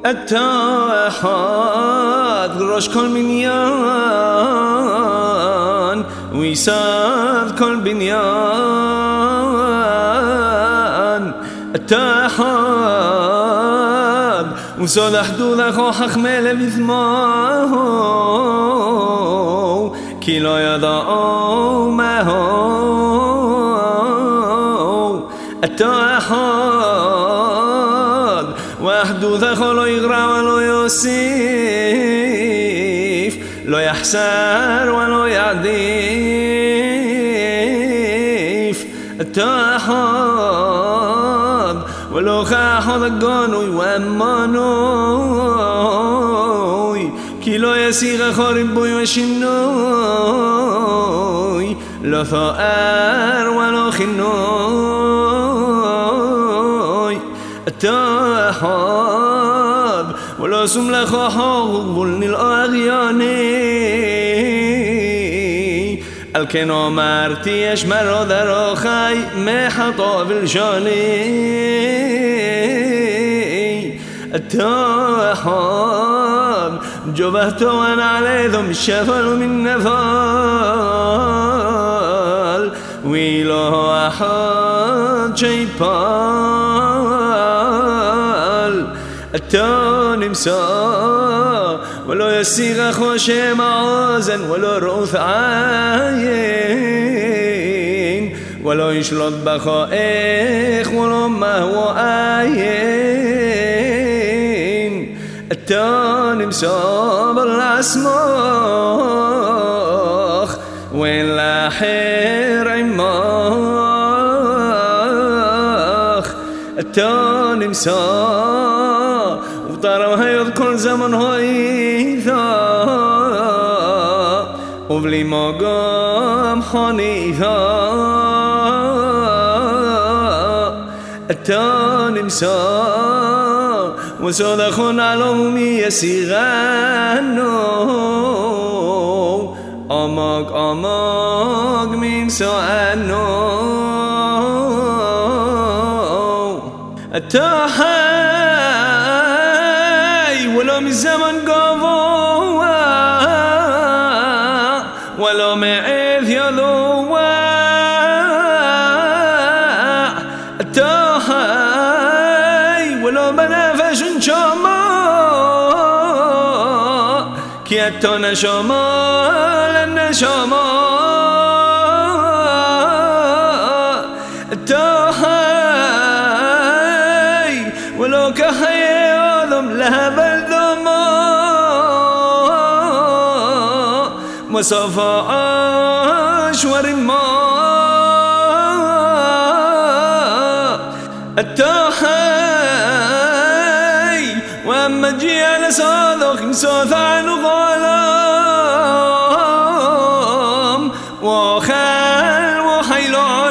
اتحاد راش كل بنيان ويساد كل بنيان اتحاد وصاد حدود خوخ مل بثماه كي لا يدعو ما هو اتحاد وحدود خلو يغرى ولو يوسف لا يحسر ولا يعديف اتحاد ولو خاحد القانوي وامانوي كي لا يسيغ خارب بوي وشنوي لا ثائر ولا خنوي اتحاد ولا سملا خاحد بلني الأغياني الكنا مرتي اشمر در خي محطا بالجاني اتحاد جبهت وانا عليهم الشفل من نفال ويلا احد شيبال التاني مسا ولا يسيغ خوش معازن ولا رؤوث عين ولا يشلط بخائخ ولا ما هو عين التاني مسا بالعسماخ وين لا حير عماخ التاني مسا وطارها يذكر زمن هايثا وبلي مقام حنيثا التاني مسا وصدخون علومي يسيغانو أماق من سعنو التحي ولو من زمن قضوا ولو معيث يذوا التحي ولو منافش شما كيتنا شما لنا شما التحي ولو كحي آدم لهب الذما وصفى أشور الماء التحي وأما جي على صادق مسوث عن غلام وخال وحيل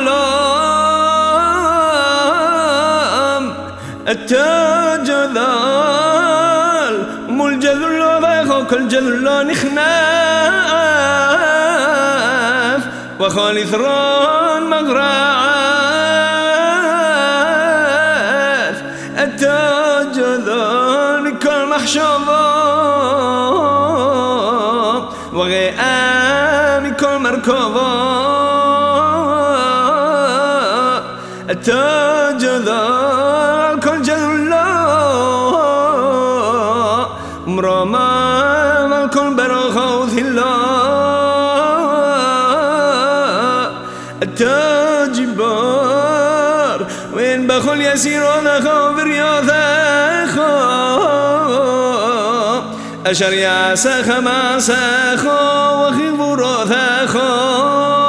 علام التاج ذال ملجذ الله كل جذل نخناف وخالي ثران مغراف التاج ذال كل محشظة وغيام كل مركبة التاج ذال كل جذل مرمى الكل برخة وثلا التاج بار وين بخل يسير وذخا برياض أخا أشر يا سخا ما سخا وخبر ثخا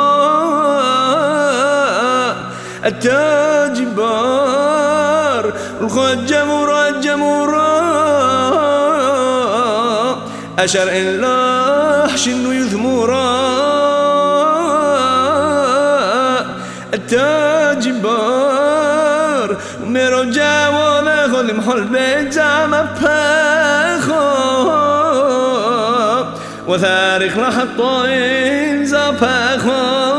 التاج بار الخجم ورجم أشر إلا حشن يثمورا التاج بار مرجع وناخذ محل بيت زعم بخو وثارخ لحطين زبخو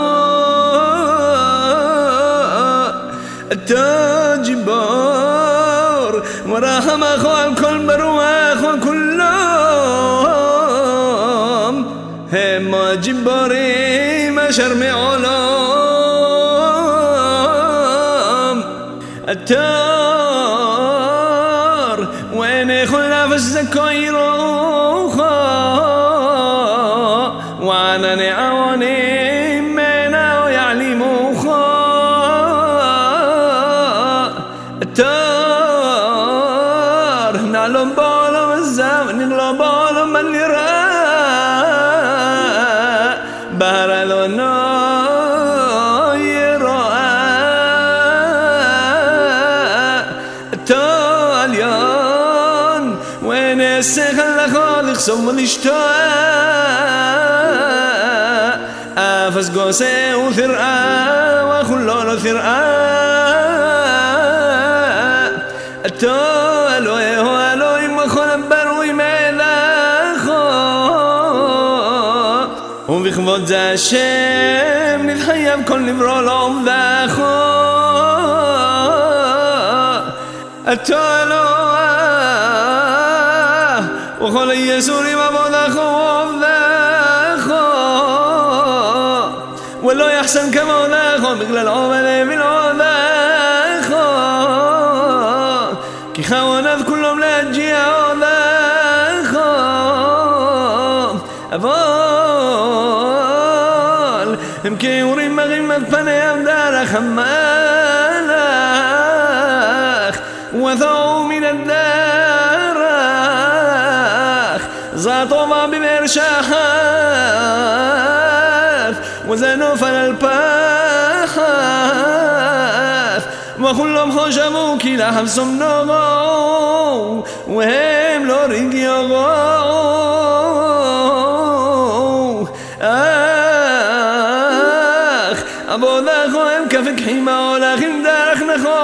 التاج بار وراهم أخو الكل بروا جباریم اشر معلوم التار وين خلاف الزكاي روخا وانا نعواني منا ويعلموخا التار نعلم بالهم الزمن نغلب بالهم اللي راء بهرلونا التاليان وين السخل خالق سوم الاشتاء افس قوسي وثرقاء وخلال ثرقاء التال ويهو الوي مخلب بروي ملاخو وبخبط ذا الشام نتحيب كل نبرو لهم ذاخو التالو وخل يسوري ما بودا خوف ذاخو ولو يحسن كما ذاخو مثل العمل من ذاخو كي خوانات كلهم لا تجيعوا ذاخو أفضل يمكن يوري مغيمة فنيام دار خمالخ وثعوا من الدارخ زاطوا ما بمرشاحات وزنوا فلا الباحات وكلهم خشبوا كلا حبسهم نغو وهم لو رجيغو أبو ذاخو هم كفك حيما ولكن دارخ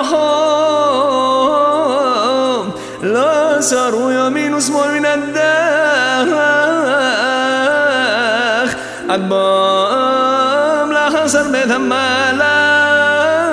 نخوهم لا صاروا يمين وسمول من الدارخ عدبام لا خسر بثم لا